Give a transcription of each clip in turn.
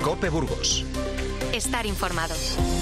COPE Burgos. Estar informado.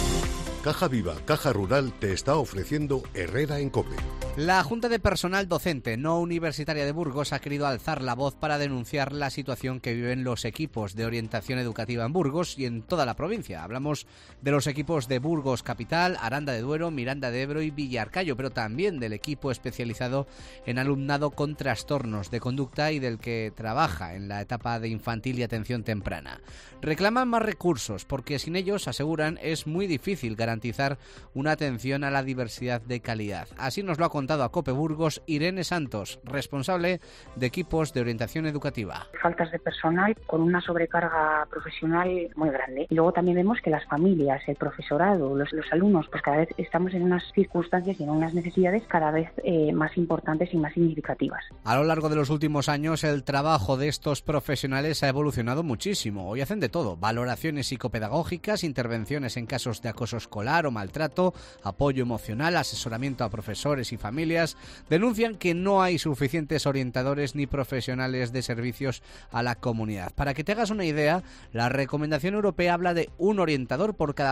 Caja Viva, Caja Rural te está ofreciendo Herrera en COPE. La Junta de Personal Docente No Universitaria de Burgos ha querido alzar la voz para denunciar la situación que viven los equipos de orientación educativa en Burgos y en toda la provincia. Hablamos de los equipos de Burgos Capital, Aranda de Duero, Miranda de Ebro y Villarcayo, pero también del equipo especializado en alumnado con trastornos de conducta y del que trabaja en la etapa de infantil y atención temprana. Reclaman más recursos porque sin ellos, aseguran, es muy difícil garantizar una atención a la diversidad de calidad. Así nos lo ha contado a COPE Burgos Irene Santos, responsable de equipos de orientación educativa. Faltas de personal con una sobrecarga profesional muy grande. Y luego también vemos que las familias, el profesorado, los alumnos, pues cada vez estamos en unas circunstancias y en unas necesidades cada vez más importantes y más significativas. A lo largo de los últimos años el trabajo de estos profesionales ha evolucionado muchísimo. Hoy hacen de todo: valoraciones psicopedagógicas, intervenciones en casos de acoso escolar o maltrato, apoyo emocional, asesoramiento a profesores y familias. Denuncian que no hay suficientes orientadores ni profesionales de servicios a la comunidad. Para que te hagas una idea, la recomendación europea habla de un orientador por cada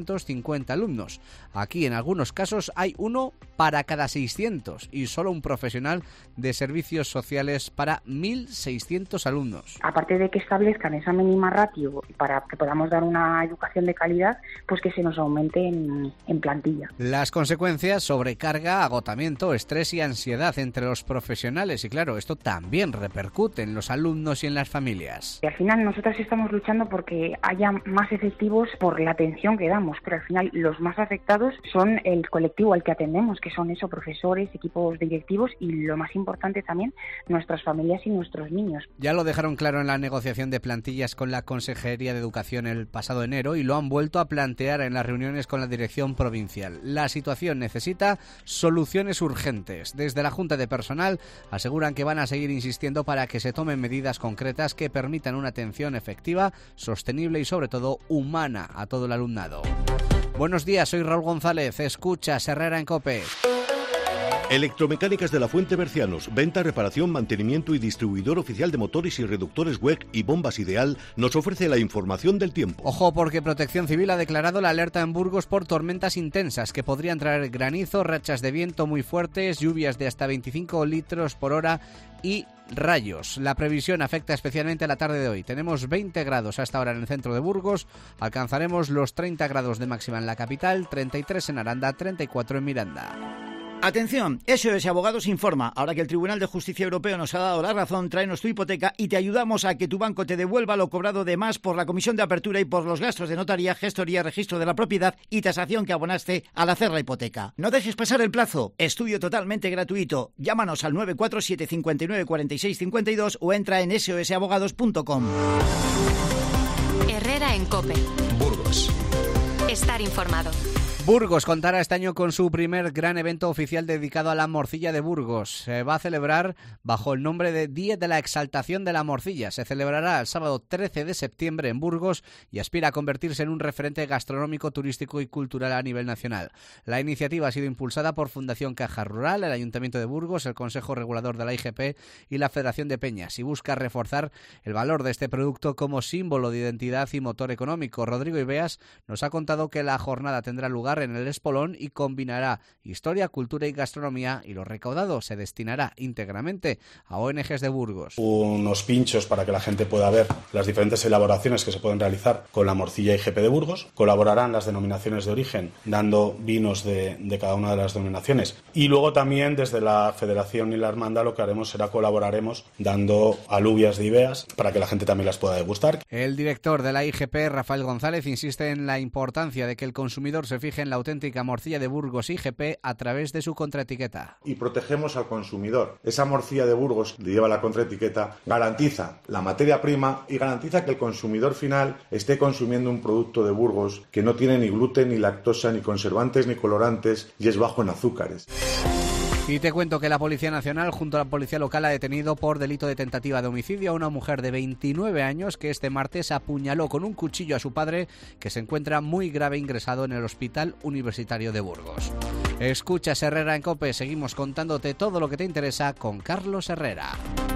250 alumnos. Aquí, en algunos casos, hay uno para cada 600 y solo un profesional de servicios sociales para 1.600 alumnos. Aparte de que establezcan esa mínima ratio para que podamos dar una educación de calidad, pues que se nos aumente en plantilla. Las consecuencias: sobrecarga, agotamiento, estrés y ansiedad entre los profesionales. Y claro, esto también repercute en los alumnos y en las familias. Y al final nosotras estamos luchando porque haya más efectivos por la atención que damos, pero al final los más afectados son el colectivo al que atendemos, que son profesores, equipos directivos y, lo más importante también, nuestras familias y nuestros niños. Ya lo dejaron claro en la negociación de plantillas con la Consejería de Educación el pasado enero y lo han vuelto a plantear en las reuniones con la dirección provincial. La situación necesita soluciones urgentes. Desde la Junta de Personal aseguran que van a seguir insistiendo para que se tomen medidas concretas que permitan una atención efectiva, sostenible y sobre todo humana a todo el alumnado. Buenos días, soy Raúl González. Escuchas Herrera en COPE. Electromecánicas de la Fuente Bercianos, venta, reparación, mantenimiento y distribuidor oficial de motores y reductores WEC y bombas Ideal, nos ofrece la información del tiempo. Ojo, porque Protección Civil ha declarado la alerta en Burgos por tormentas intensas que podrían traer granizo, rachas de viento muy fuertes, lluvias de hasta 25 litros por hora y rayos. La previsión afecta especialmente a la tarde de hoy. Tenemos 20 grados hasta ahora en el centro de Burgos, alcanzaremos los 30 grados de máxima en la capital, 33 en Aranda, 34 en Miranda. Atención, SOS Abogados informa. Ahora que el Tribunal de Justicia Europeo nos ha dado la razón, tráenos tu hipoteca y te ayudamos a que tu banco te devuelva lo cobrado de más por la comisión de apertura y por los gastos de notaría, gestoría, registro de la propiedad y tasación que abonaste al hacer la hipoteca. No dejes pasar el plazo. Estudio totalmente gratuito. Llámanos al 947 59 46 52 o entra en sosabogados.com. Herrera en COPE. Burgos. Estar informado. Burgos contará este año con su primer gran evento oficial dedicado a la morcilla de Burgos. Se va a celebrar bajo el nombre de Día de la Exaltación de la Morcilla. Se celebrará el sábado 13 de septiembre en Burgos y aspira a convertirse en un referente gastronómico, turístico y cultural a nivel nacional. La iniciativa ha sido impulsada por Fundación Caja Rural, el Ayuntamiento de Burgos, el Consejo Regulador de la IGP y la Federación de Peñas, y busca reforzar el valor de este producto como símbolo de identidad y motor económico. Rodrigo Ibeas nos ha contado que la jornada tendrá lugar en el Espolón y combinará historia, cultura y gastronomía, y lo recaudado se destinará íntegramente a ONGs de Burgos. Unos pinchos para que la gente pueda ver las diferentes elaboraciones que se pueden realizar con la morcilla IGP de Burgos. Colaborarán las denominaciones de origen, dando vinos de cada una de las denominaciones. Y luego también desde la Federación y la Hermandad lo que haremos será colaboraremos dando alubias de Ibeas para que la gente también las pueda degustar. El director de la IGP, Rafael González, insiste en la importancia de que el consumidor se fije en la auténtica morcilla de Burgos IGP a través de su contraetiqueta. Y protegemos al consumidor. Esa morcilla de Burgos que lleva la contraetiqueta garantiza la materia prima y garantiza que el consumidor final esté consumiendo un producto de Burgos que no tiene ni gluten, ni lactosa, ni conservantes, ni colorantes y es bajo en azúcares. Y te cuento que la Policía Nacional junto a la Policía Local ha detenido por delito de tentativa de homicidio a una mujer de 29 años que este martes apuñaló con un cuchillo a su padre, que se encuentra muy grave ingresado en el Hospital Universitario de Burgos. Escuchas Herrera en COPE, seguimos contándote todo lo que te interesa con Carlos Herrera.